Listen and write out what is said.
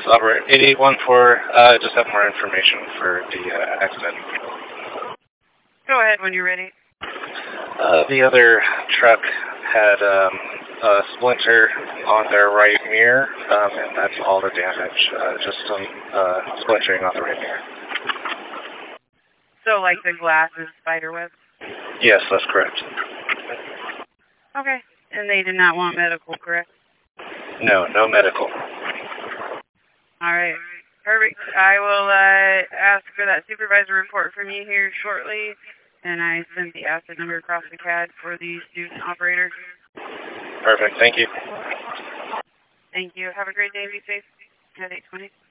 operator 8814. Just have more information for the accident. Go ahead when you're ready. The other truck had a splinter on their right mirror, and that's all the damage. Just some splintering on the right mirror. So, like the glass is spider web? Yes, that's correct. Okay. And they did not want medical, correct? No, no medical. All right. Perfect. I will ask for that supervisor report from you here shortly, and I sent the asset number across the CAD for the student operator. Perfect. Thank you. Thank you. Have a great day. Be safe. At 8:20.